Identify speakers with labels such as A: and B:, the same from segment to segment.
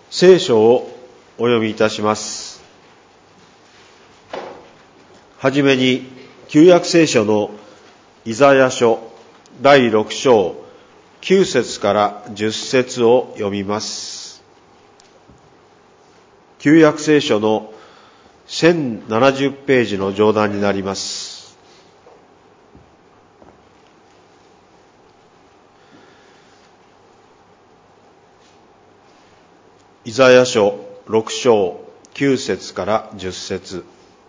A: 聖書をお読みいたします。はじめに旧約聖書のイザヤ書第6章9節から10節を読みます。旧約聖書の1070ページの上段になります。イザヤ書6章9節から10節。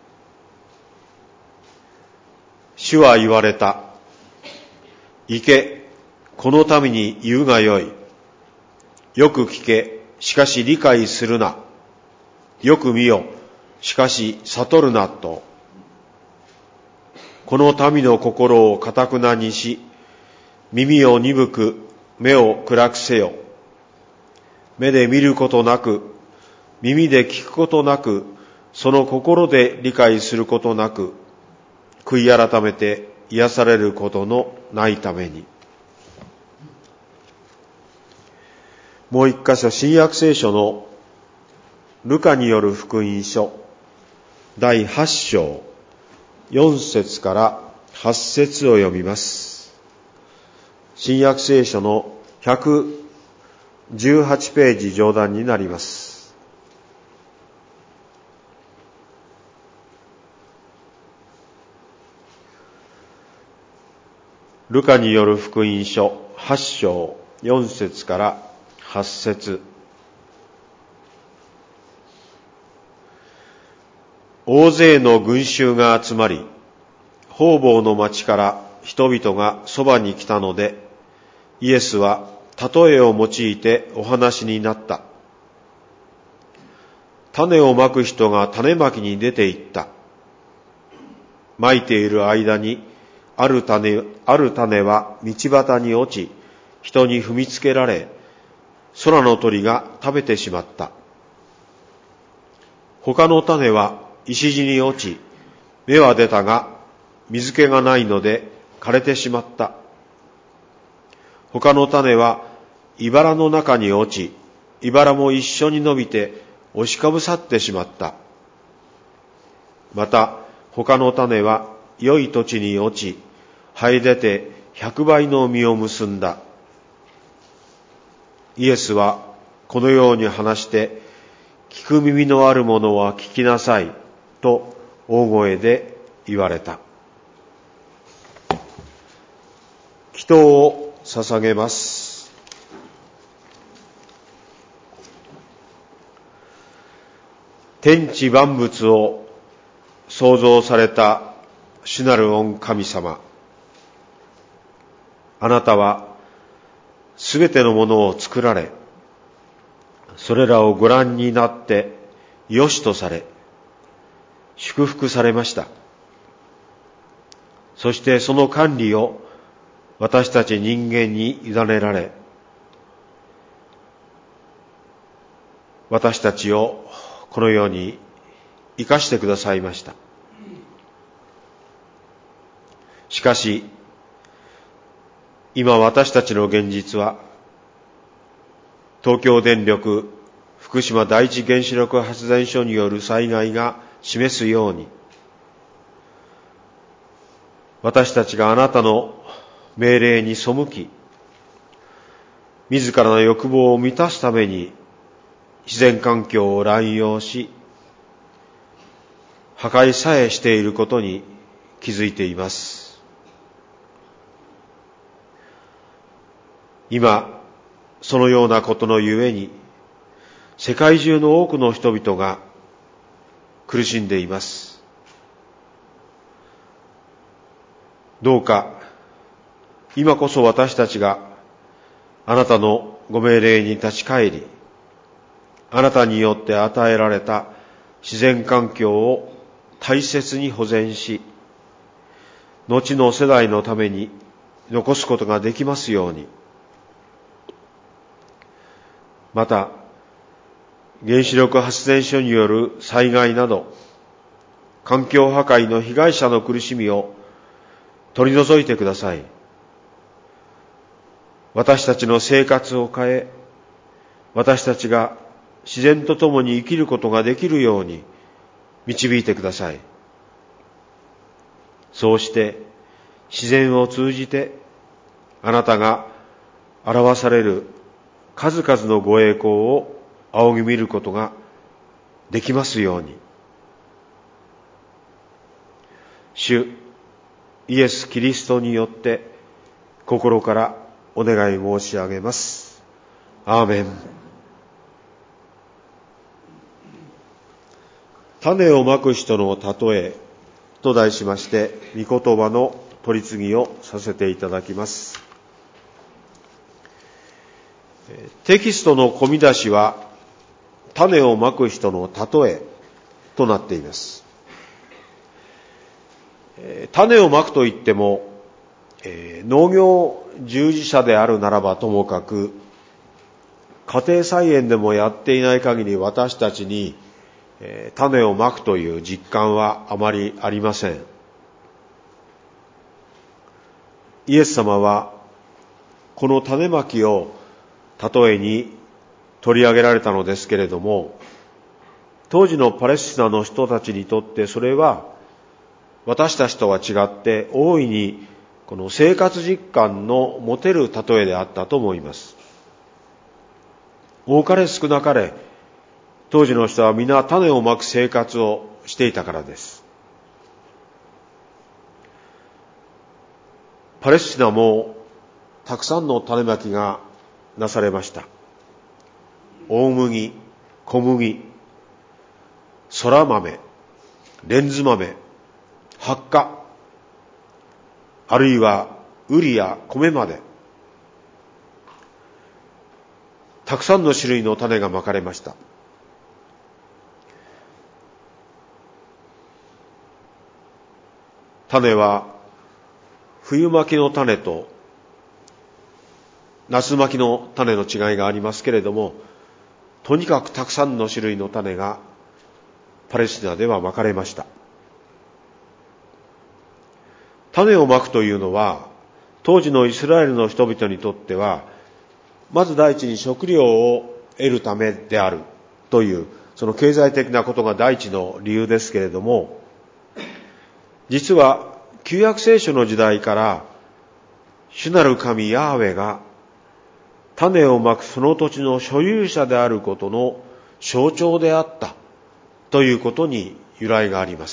A: 主は言われた。行け、この民に言うがよい。よく聞け、しかし理解するな。よく見よ、しかし悟るなと。この民の心を堅くなにし、耳を鈍く、目を暗くせよ。目で見ることなく、耳で聞くことなく、その心で理解することなく、悔い改めて癒されることのないために。もう一箇所、新約聖書のルカによる福音書第8章4節から8節を読みます。新約聖書の118ページ上段になります。ルカによる福音書8章4節から8節。大勢の群衆が集まり、方々の町から人々がそばに来たので、イエスは例えを用いてお話になった。種をまく人が種まきに出て行った。まいている間に、ある種は道端に落ち、人に踏みつけられ、空の鳥が食べてしまった。他の種は石地に落ち、芽は出たが、水気がないので枯れてしまった。他の種は茨の中に落ち、茨も一緒に伸びて押しかぶさってしまった。また他の種は良い土地に落ち、生え出て100倍の実を結んだ。イエスはこのように話して、聞く耳のある者は聞きなさいと大声で言われた。祈祷を捧げます。天地万物を創造された主なる御神様。あなたはすべてのものを作られ、それらをご覧になって良しとされ、祝福されました。そしてその管理を私たち人間に委ねられ、私たちをこのように生かしてくださいました。しかし、今私たちの現実は、東京電力福島第一原子力発電所による災害が示すように、私たちがあなたの命令に背き、自らの欲望を満たすために自然環境を乱用し、破壊さえしていることに気づいています。今、そのようなことのゆえに、世界中の多くの人々が苦しんでいます。どうか、今こそ私たちがあなたのご命令に立ち返り、あなたによって与えられた自然環境を大切に保全し、後の世代のために残すことができますように。また、原子力発電所による災害など、環境破壊の被害者の苦しみを取り除いてください。私たちの生活を変え、私たちが自然と共に生きることができるように導いてください。そうして自然を通じてあなたが表される数々のご栄光を仰ぎ見ることができますように。主イエス・キリストによって心からお願い申し上げます。アーメン。種をまく人の例えと題しまして、御言葉の取り次ぎをさせていただきます。テキストの込み出しは、種をまく人の例えとなっています。種をまくといっても、農業従事者であるならばともかく、家庭菜園でもやっていない限り私たちに種をまくという実感はあまりありません。イエス様はこの種まきを例えに取り上げられたのですけれども、当時のパレスチナの人たちにとってそれは私たちとは違って大いにこの生活実感の持てる例えであったと思います。多かれ少なかれ当時の人は皆種をまく生活をしていたからです。パレスチナもたくさんの種まきがなされました。大麦、小麦、そら豆、レンズ豆、発火、あるいはウリや米まで、たくさんの種類の種がまかれました。種は冬巻きの種と夏巻きの種の違いがありますけれども、とにかくたくさんの種類の種がパレスチナではまかれました。種をまくというのは当時のイスラエルの人々にとってはまず第一に食料を得るためであるというその経済的なことが第一の理由ですけれども、実は旧約聖書の時代から主なる神ヤーウェが種をまくその土地の所有者であることの象徴であったということに由来があります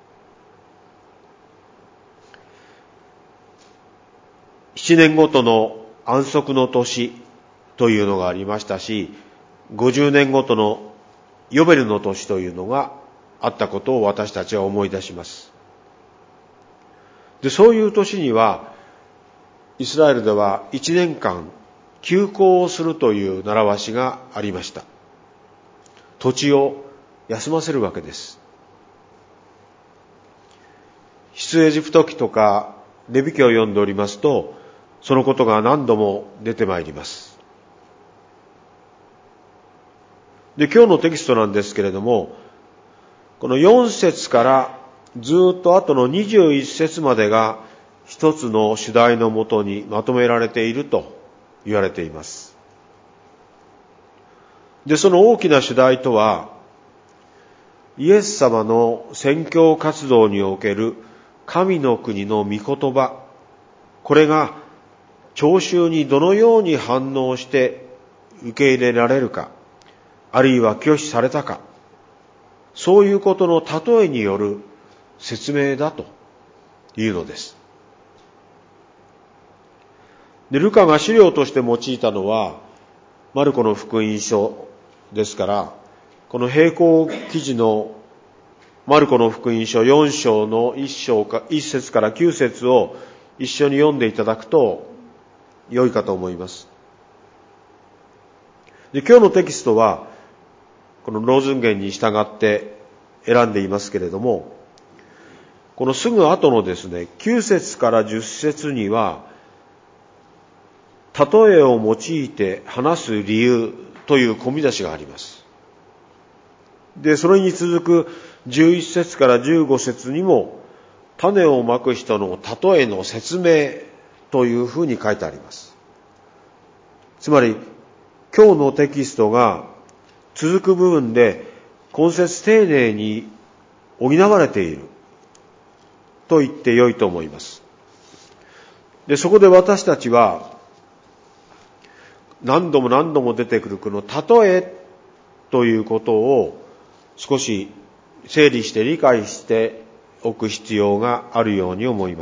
A: 。7年ごとの安息の年というのがありましたし、50年ごとのヨベルの年というのがあったことを私たちは思い出します。で、そういう年にはイスラエルでは1年間休耕をするという習わしがありました。土地を休ませるわけです。出エジプト記とかレビ記を読んでおりますと、そのことが何度も出てまいります。で、今日のテキストなんですけれども、この4節からずっと後の21節までが一つの主題のもとにまとめられていると言われています。で、その大きな主題とは、イエス様の宣教活動における神の国の御言葉、これが聴衆にどのように反応して受け入れられるか、あるいは拒否されたか、そういうことの例えによる説明だというのです。で、ルカが資料として用いたのはマルコの福音書ですから、この並行記事のマルコの福音書4章の1節から9節を一緒に読んでいただくと良いかと思います。で、今日のテキストはこのローズン言に従って選んでいますけれども、このすぐ後のですね、9節から10節には、例えを用いて話す理由という込み出しがあります。で、それに続く11節から15節にも、種をまく人の例えの説明というふうに書いてあります。つまり、今日のテキストが続く部分で今節丁寧に補われていると言ってよいと思います。で、そこで私たちは何度も何度も出てくるこの例えということを少し整理して理解しておく必要があるように思います。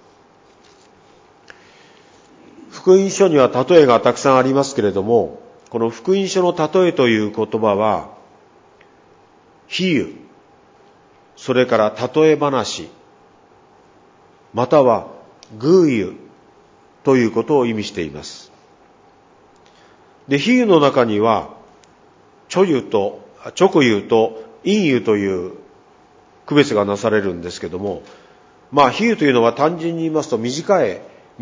A: 福音書には例えがたくさんありますけれども、この福音書の例えという言葉は比喩、それから例え話、または寓喩ということを意味しています。で、比喩の中には直喩と隠喩という区別がなされるんですけども、比喩というのは単純に言いますと短い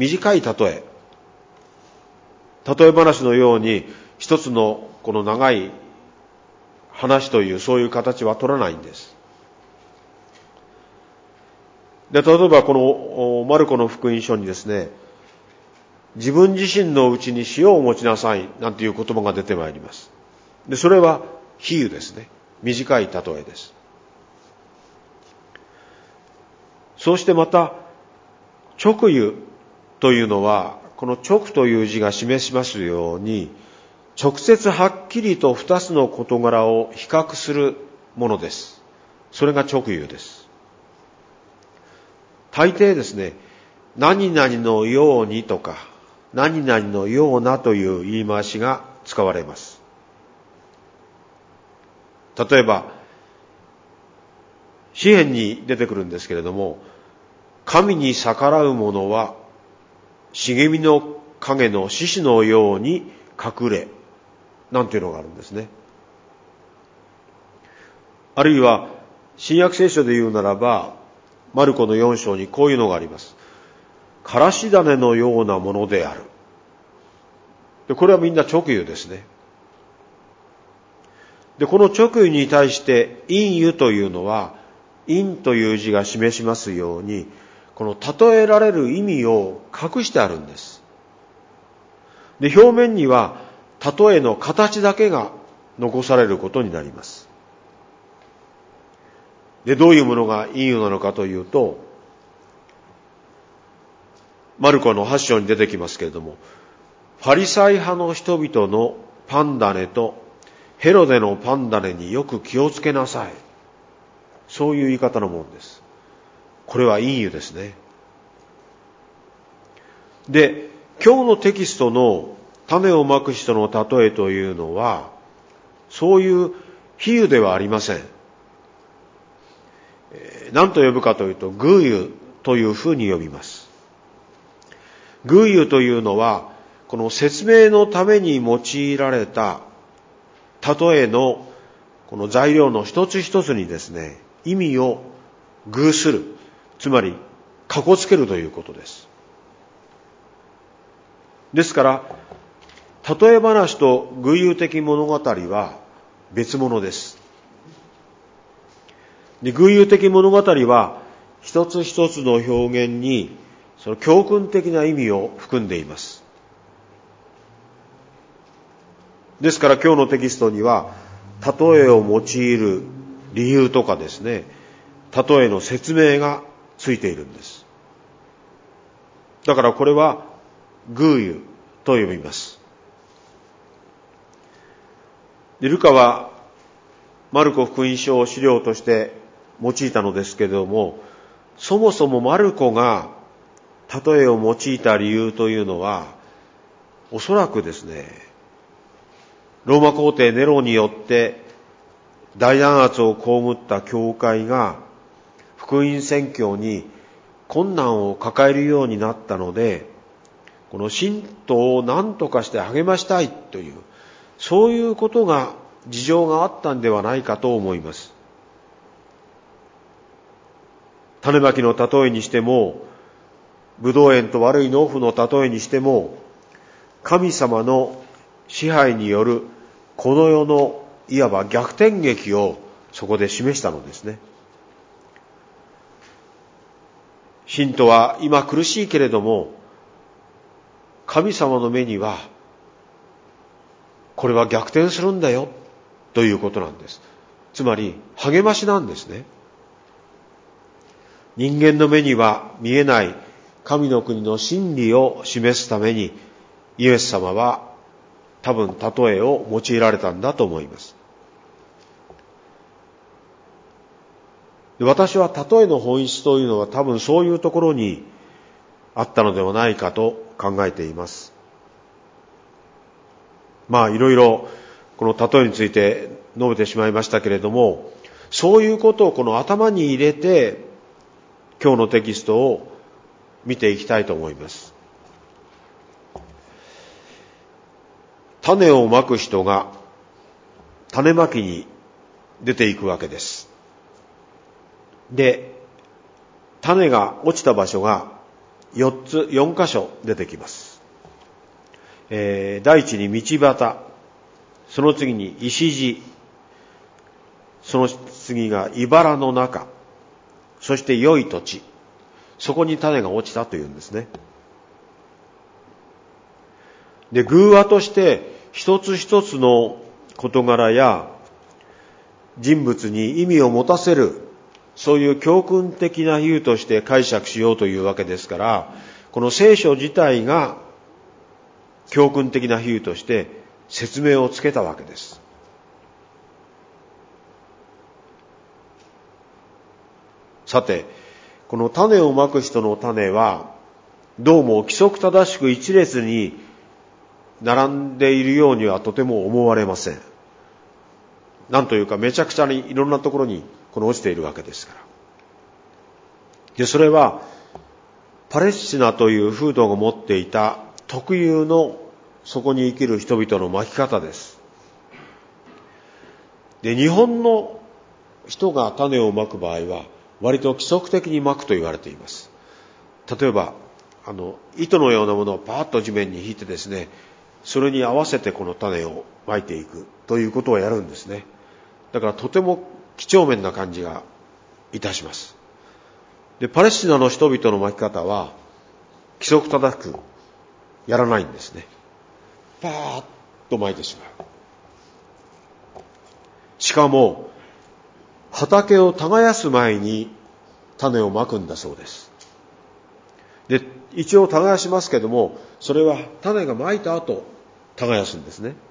A: 例え話のように一つのこの長い話というそういう形は取らないんです。で、例えばこのマルコの福音書にですね、自分自身のうちに塩を持ちなさいなんていう言葉が出てまいります。で、それは比喩ですね。短い例えです。そうしてまた直喩というのはこの直という字が示しますように直接はっきりと二つの事柄を比較するものです。それが直喩です。大抵ですね、何々のようにとか何々のようなという言い回しが使われます。例えば詩編に出てくるんですけれども、神に逆らう者は茂みの影の獅子のように隠れなんていうのがあるんですね。あるいは新約聖書で言うならばマルコの4章にこういうのがあります。からし種のようなものである。で、これはみんな直喩ですね。で、この直喩に対して隠喩というのは隠という字が示しますようにこの例えられる意味を隠してあるんです。で、表面には例えの形だけが残されることになります。で、どういうものが隠喩なのかというと、マルコの8章に出てきますけれども、ファリサイ派の人々のパンダネとヘロデのパンダネによく気をつけなさい。そういう言い方のものです。これは隠喩ですね。で、今日のテキストの種をまく人の例えというのは、そういう比喩ではありません。何と呼ぶかというと、寓喩というふうに呼びます。寓喩というのは、この説明のために用いられた例えのこの材料の一つ一つにですね、意味を寓する、つまりかこつけるということです。ですから、例え話と寓喩的物語は別物です。で、寓喩的物語は一つ一つの表現にその教訓的な意味を含んでいます。ですから今日のテキストには例えを用いる理由とかですね、例えの説明がついているんです。だからこれは寓喩と呼びます。で、ルカはマルコ福音書を資料として用いたのですけれども、そもそもマルコが例えを用いた理由というのは、おそらくですね、ローマ皇帝ネロによって大弾圧を被った教会が福音宣教に困難を抱えるようになったので、この信徒を何とかして励ましたいという、そういうことが事情があったんではないかと思います。種まきの例えにしても、ブドウ園と悪い農夫の例えにしても、神様の支配によるこの世のいわば逆転劇をそこで示したのですね。信徒は今苦しいけれども、神様の目にはこれは逆転するんだよということなんです。つまり励ましなんですね。人間の目には見えない神の国の真理を示すために、イエス様は多分例えを用いられたんだと思います。私は例えの本質というのは多分そういうところにあったのではないかと考えています。いろいろこの例えについて述べてしまいましたけれども、そういうことをこの頭に入れて今日のテキストを見ていきたいと思います。種をまく人が種まきに出ていくわけです。で、種が落ちた場所が4箇所出てきます。第一に道端、その次に石地、その次が茨の中、そして良い土地、そこに種が落ちたというんですね。で、偶話として一つ一つの事柄や人物に意味を持たせる、そういう教訓的な比喩として解釈しようというわけですから、この聖書自体が教訓的な比喩として説明をつけたわけです。さて、この種をまく人の種は、どうも規則正しく一列に並んでいるようにはとても思われません。なんというか、めちゃくちゃにいろんなところに落ちているわけですから。で、それはパレスチナという風土が持っていた特有のそこに生きる人々のまき方です。で、日本の人が種をまく場合は割と規則的にまくと言われています。例えば糸のようなものをパーッと地面に引いてですね、それに合わせてこの種をまいていくということをやるんですね。だからとても几帳面な感じがいたします。で、パレスチナの人々のまき方は規則正しくやらないんですね。パーッとまいてしまう。しかも畑を耕す前に種をまくんだそうです。で、一応耕しますけども、それは種がまいた後耕すんですね。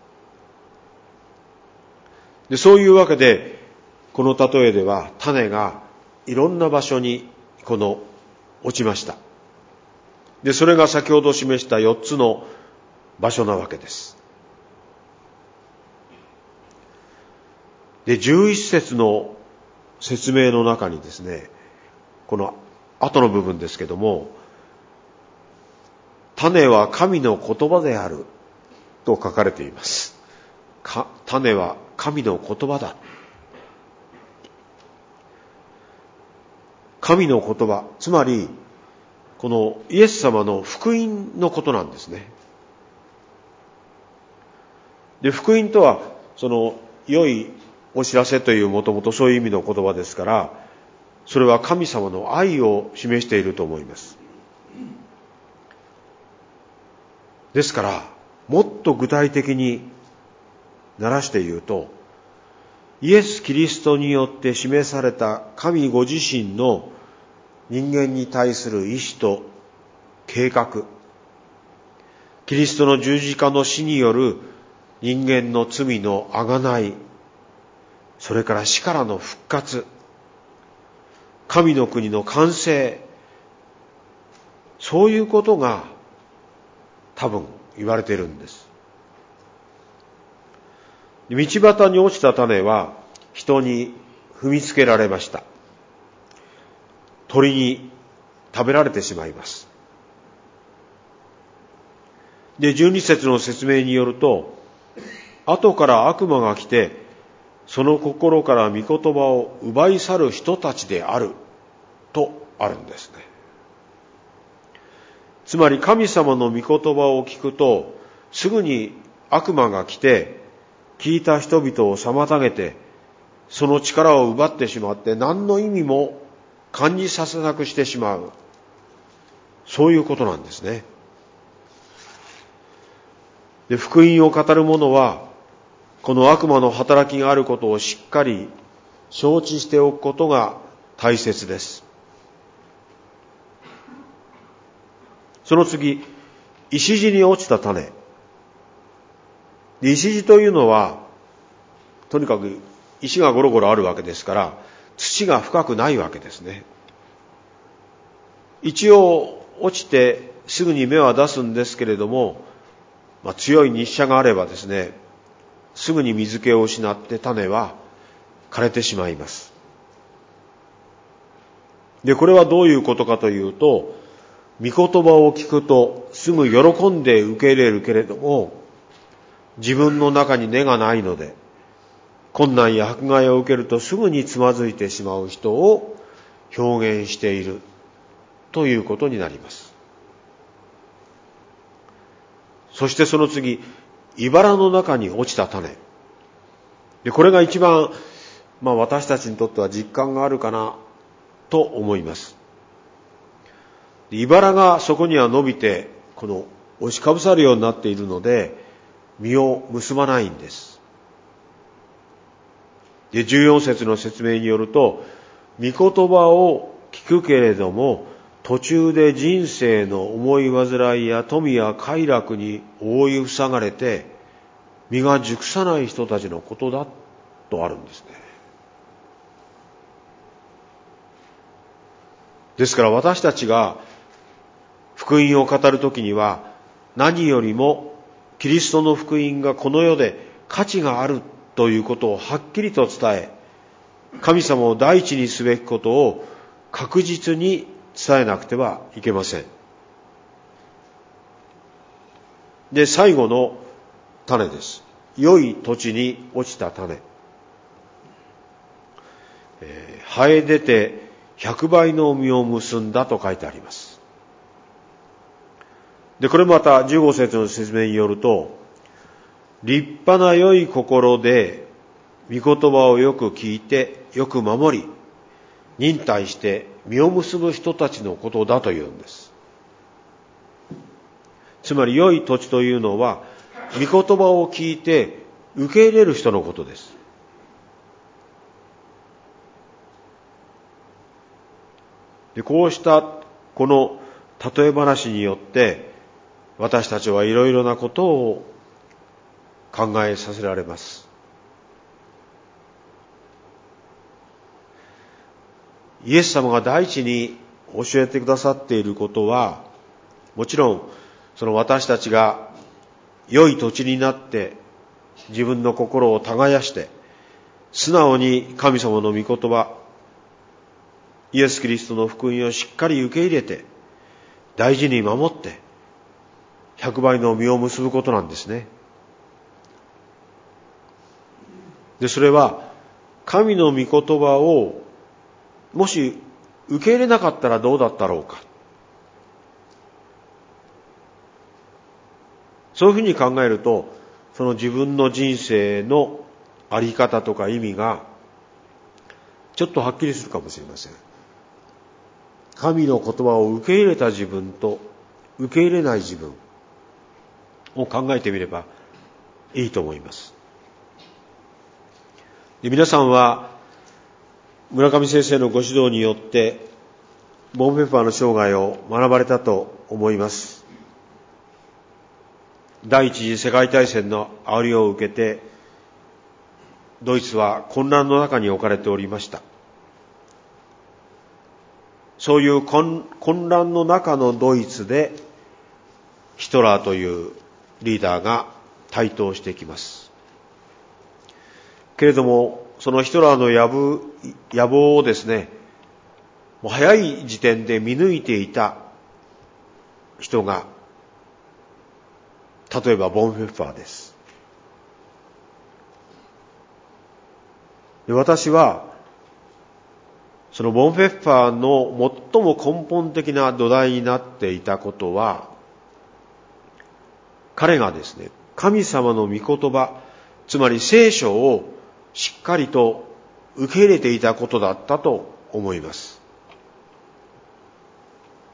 A: で、そういうわけでこの例えでは種がいろんな場所に落ちました。で、それが先ほど示した4つの場所なわけです。で、11節の説明の中にですね、この後の部分ですけども、種は神の言葉であると書かれています。種は神の言葉だ。神の言葉、つまりこのイエス様の福音のことなんですね。で、福音とは良いお知らせというもともとそういう意味の言葉ですから、それは神様の愛を示していると思います。ですからもっと具体的にならして言うと、イエス・キリストによって示された神ご自身の人間に対する意志と計画、キリストの十字架の死による人間の罪の贖い、それから死からの復活、神の国の完成、そういうことが多分言われているんです。道端に落ちた種は人に踏みつけられました。鳥に食べられてしまいます。で、12節の説明によると、後から悪魔が来てその心から御言葉を奪い去る人たちであるとあるんですね。つまり神様の御言葉を聞くとすぐに悪魔が来て聞いた人々を妨げてその力を奪ってしまって何の意味も感じさせなくしてしまう、そういうことなんですね。で、福音を語る者はこの悪魔の働きがあることをしっかり承知しておくことが大切です。その次、石地に落ちた種。石地というのは、とにかく石がゴロゴロあるわけですから、土が深くないわけですね。一応落ちてすぐに芽は出すんですけれども、強い日射があればですね、すぐに水気を失って種は枯れてしまいます。で、これはどういうことかというと、御言葉を聞くとすぐ喜んで受け入れるけれども、自分の中に根がないので、困難や迫害を受けるとすぐにつまずいてしまう人を表現しているということになります。そしてその次、茨の中に落ちた種。で、これが一番、私たちにとっては実感があるかなと思います。茨がそこには伸びて、押しかぶさるようになっているので、実を結ばないんです。で、14節の説明によると、御言葉を聞くけれども、途中で人生の思い煩いや富や快楽に覆い塞がれて、実が熟さない人たちのことだとあるんですね。ですから私たちが福音を語るときには、何よりもキリストの福音がこの世で価値があるということをはっきりと伝え、神様を第一にすべきことを確実に伝えなくてはいけません。で、最後の種です。良い土地に落ちた種。生え出て100倍の実を結んだと書いてあります。で、これもまた15節の説明によると、立派な良い心で御言葉をよく聞いてよく守り、忍耐して実を結ぶ人たちのことだというんです。つまり良い土地というのは、御言葉を聞いて受け入れる人のことです。で、こうしたこの例え話によって、私たちはいろいろなことを考えさせられます。イエス様が第一に教えてくださっていることは、もちろんその私たちが良い土地になって自分の心を耕して素直に神様の御言葉、イエス・キリストの福音をしっかり受け入れて大事に守って100倍の実を結ぶことなんですね。で、それは神の御言葉をもし受け入れなかったらどうだったろうか。そういうふうに考えると、その自分の人生のあり方とか意味がちょっとはっきりするかもしれません。神の言葉を受け入れた自分と受け入れない自分を考えてみればいいと思います。で、皆さんは村上先生のご指導によってボン・ペッパーの生涯を学ばれたと思います。第一次世界大戦の煽りを受けてドイツは混乱の中に置かれておりました。そういう混乱の中のドイツでヒトラーというリーダーが台頭してきます。けれどもそのヒトラーの野望をですね、もう早い時点で見抜いていた人が、例えばボン・ペッパーです。で、私はそのボン・ペッパーの最も根本的な土台になっていたことは、彼がですね、神様の御言葉、つまり聖書をしっかりと受け入れていたことだったと思います。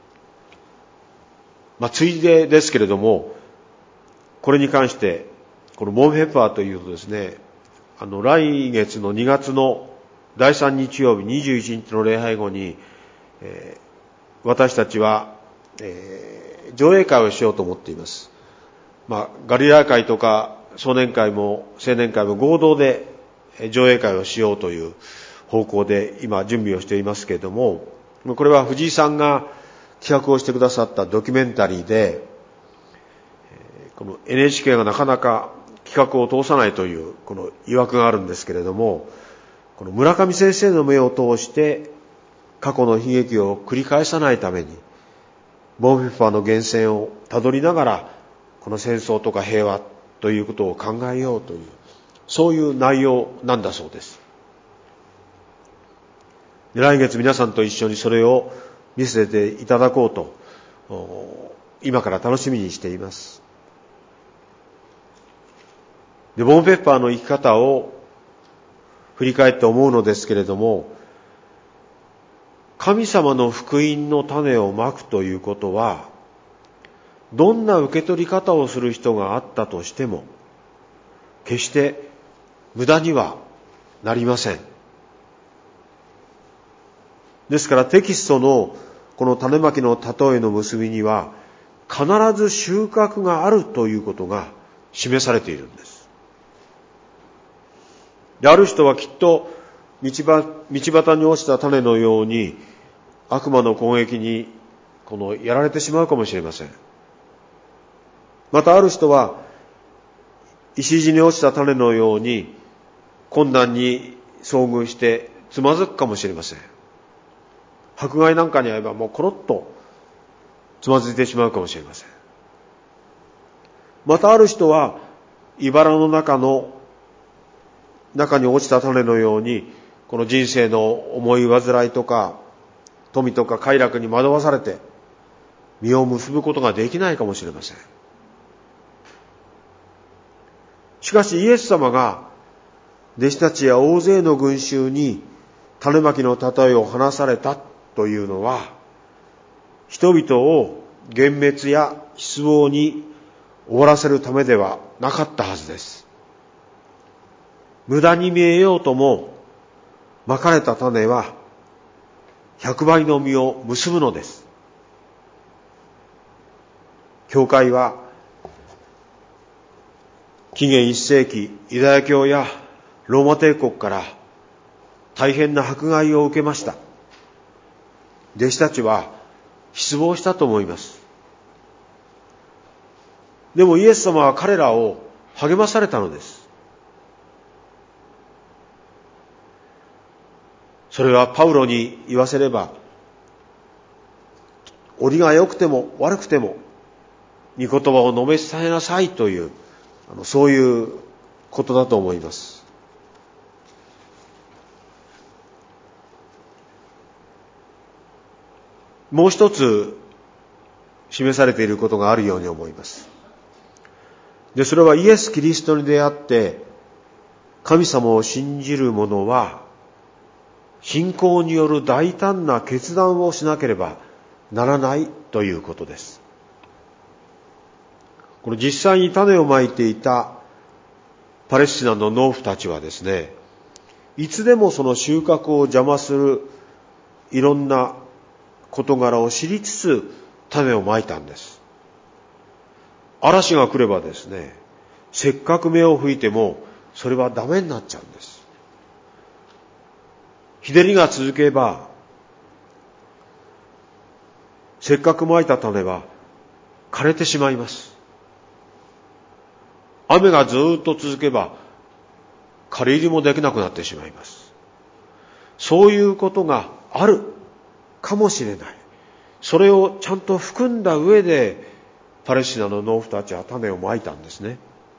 A: ついでですけれども、これに関してこのボンペッパーというとですね、来月の2月の第3日曜日21日の礼拝後に、私たちは、上映会をしようと思っています。ガリラヤ会とか少年会も青年会も合同で上映会をしようという方向で今準備をしていますけれども、これは藤井さんが企画をしてくださったドキュメンタリーで、この NHK がなかなか企画を通さないというこの疑惑があるんですけれども、この村上先生の目を通して過去の悲劇を繰り返さないために、ボンペッパーの源泉をたどりながらこの戦争とか平和ということを考えようという、そういう内容なんだそうです。来月皆さんと一緒にそれを見せていただこうと今から楽しみにしています。で、ボンペッパーの生き方を振り返って思うのですけれども、神様の福音の種をまくということは、どんな受け取り方をする人があったとしても決して無駄にはなりません。ですからテキストのこの種まきの例えの結びには必ず収穫があるということが示されているんです。で、ある人はきっと道端に落ちた種のように悪魔の攻撃にやられてしまうかもしれません。またある人は石地に落ちた種のように困難に遭遇してつまずくかもしれません。迫害なんかに遭えばもうコロッとつまずいてしまうかもしれません。またある人は茨の中に落ちた種のように、この人生の思い煩いとか富とか快楽に惑わされて実を結ぶことができないかもしれません。しかしイエス様が弟子たちや大勢の群衆に種まきの例えを話されたというのは、人々を幻滅や失望に終わらせるためではなかったはずです。無駄に見えようとも、まかれた種は100倍の実を結ぶのです。教会は紀元1世紀ユダヤ教やローマ帝国から大変な迫害を受けました。弟子たちは失望したと思います。でもイエス様は彼らを励まされたのです。それはパウロに言わせれば、折が良くても悪くても御言葉を述べ伝えなさいという、そういうことだと思います。もう一つ示されていることがあるように思います。で、それはイエス・キリストに出会って神様を信じる者は信仰による大胆な決断をしなければならないということです。この実際に種をまいていたパレスチナの農夫たちはですね、いつでもその収穫を邪魔するいろんな事柄を知りつつ種をまいたんです。嵐が来ればですね、せっかく芽を吹いてもそれはダメになっちゃうんです。日照りが続けばせっかくまいた種は枯れてしまいます。雨がずっと続けば刈り入りもできなくなってしまいます。そういうことがあるかもしれない。それをちゃんと含んだ上でパレスチナの農夫たちは種をまいたんですね。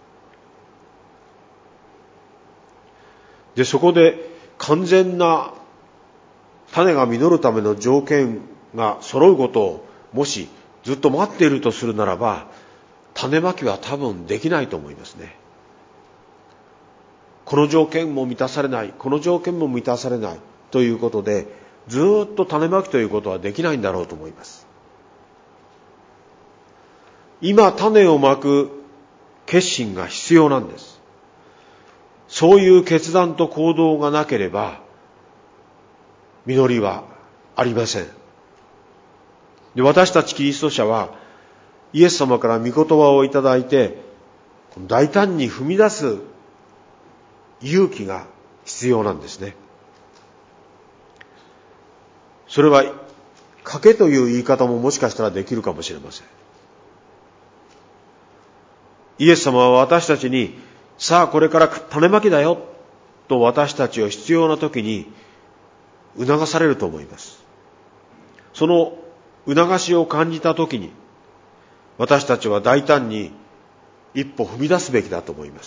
A: で、そこで完全な種が実るための条件が揃うことをもしずっと待っているとするならば、種まきは多分できないと思いますね。この条件も満たされない、この条件も満たされないということで、ずっと種まきということはできないんだろうと思います。今種をまく決心が必要なんです。そういう決断と行動がなければ、実りはありません。で、私たちキリスト者は、イエス様から御言葉をいただいて、大胆に踏み出す勇気が必要なんですね。それは、賭けという言い方ももしかしたらできるかもしれません。イエス様は私たちに、さあこれから種まきだよ、と私たちを必要な時に促されると思います。その促しを感じた時に、私たちは大胆に一歩踏み出すべきだと思います。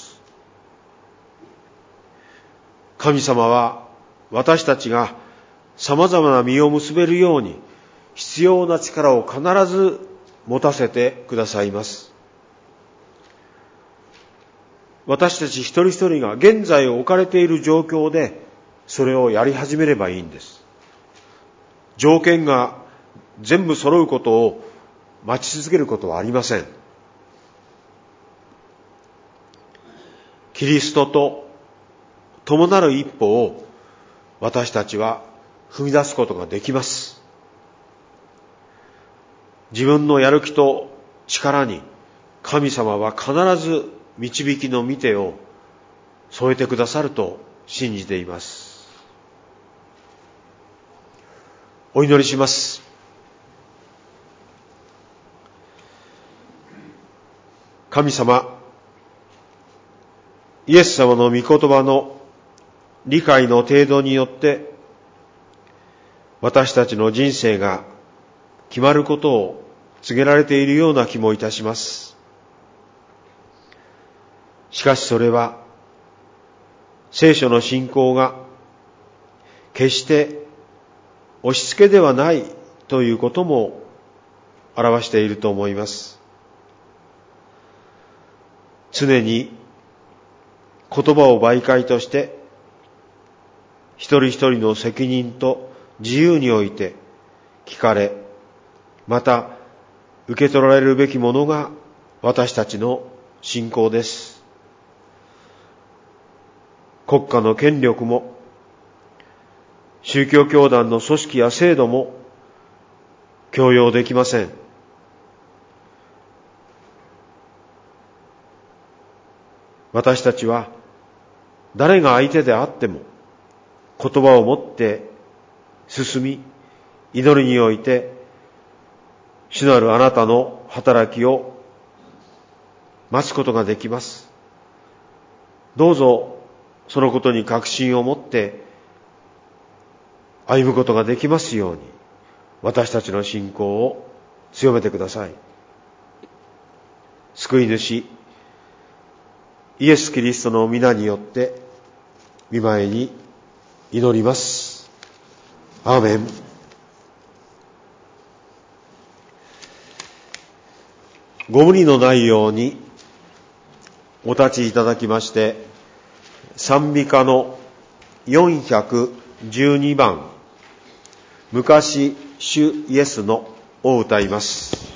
A: 神様は私たちが様々な実を結べるように必要な力を必ず持たせてくださいます。私たち一人一人が現在置かれている状況でそれをやり始めればいいんです。条件が全部揃うことを待ち続けることはありません。キリストと共なる一歩を私たちは踏み出すことができます。自分のやる気と力に神様は必ず導きの御手を添えてくださると信じています。お祈りします。神様、イエス様の御言葉の理解の程度によって私たちの人生が決まることを告げられているような気もいたします。しかしそれは聖書の信仰が決して押し付けではないということも表していると思います。常に言葉を媒介として一人一人の責任と自由において聞かれ、また受け取られるべきものが私たちの信仰です。国家の権力も宗教教団の組織や制度も強要できません。私たちは誰が相手であっても言葉を持って進み、祈りにおいて主なるあなたの働きを待つことができます。どうぞそのことに確信を持って歩むことができますように、私たちの信仰を強めてください。救い主イエス・キリストの皆によって御前に祈ります。アーメン。ご無理のないようにお立ちいただきまして、賛美歌の412番、昔主イエスのを歌います。